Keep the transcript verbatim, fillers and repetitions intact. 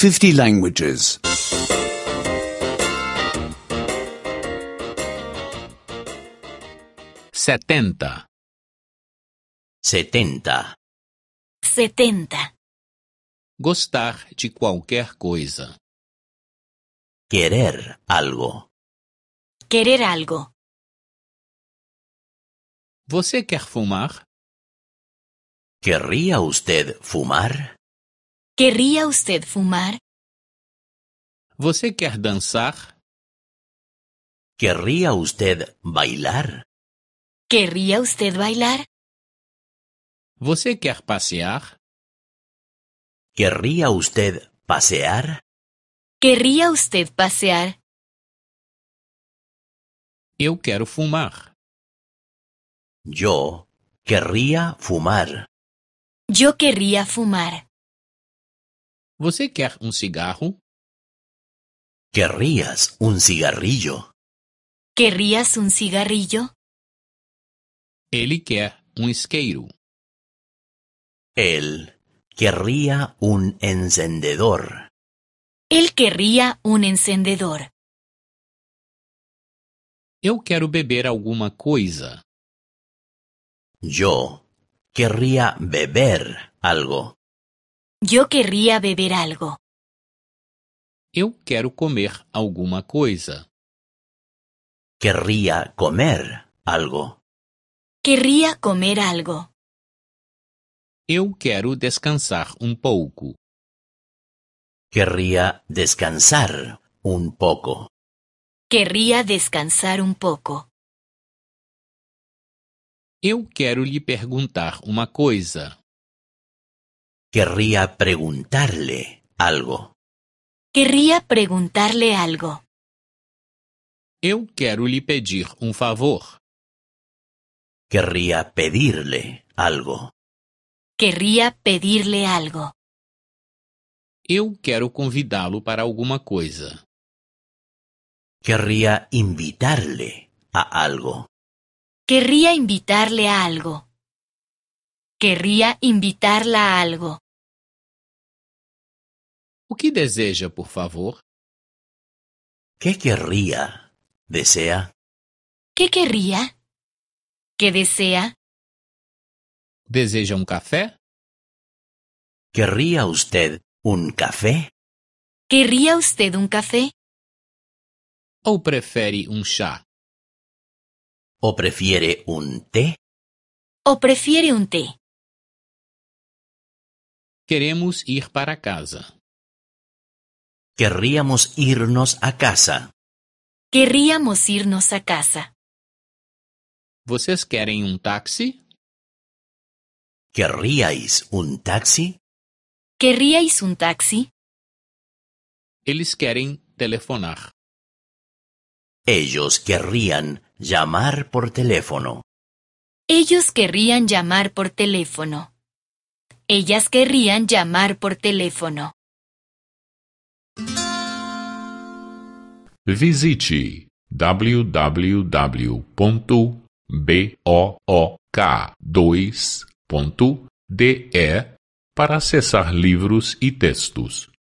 fifty languages. setenta, setenta. setenta. gostar de qualquer coisa, Querer algo. Querer algo. você quer fumar? ¿Querría usted fumar? ¿Querría usted fumar? Você quer dançar? ¿Querría usted bailar? ¿Querría usted bailar? Você quer passear? ¿Querría usted pasear? ¿Querría usted pasear? Eu quero fumar. Yo querría fumar. Yo querría fumar. Você quer um cigarro? ¿Querrías un cigarrillo? ¿Querrías un cigarrillo? Ele quer um isqueiro. Él querría un encendedor. Él querría un encendedor. Eu quero beber alguma coisa. Yo querría beber algo. Yo querría beber algo. Eu quero comer alguma coisa. Querría comer algo. Querría comer algo. Eu quero descansar um pouco. Querría descansar un poco. Querría descansar un poco. Eu quero lhe perguntar uma coisa. Querría preguntarle algo. Querría preguntarle algo. Eu quero lhe pedir um favor. Querría pedirle algo. Querría pedirle algo. Eu quero convidá-lo para alguma coisa. Querría invitarle a algo. Querría invitarle a algo. Querría invitarla a algo. O que deseja, por favor? ¿Qué querría? ¿Desea? ¿Qué querría? ¿Qué desea? Deseja um café? ¿Querría usted un café? ¿Querría usted un café? Ou prefere um chá? ¿O prefiere un té? ¿O prefiere un té? Queremos ir para casa. Querríamos irnos a casa. Querríamos irnos a casa. Vocês querem um táxi? ¿Querríais un taxi? ¿Querríais un taxi? Eles querem telefonar. Ellos querrían llamar por teléfono. Ellos querrían llamar por teléfono. Ellas querrían llamar por teléfono. Visite w w w ponto book dois ponto de para acessar livros e textos.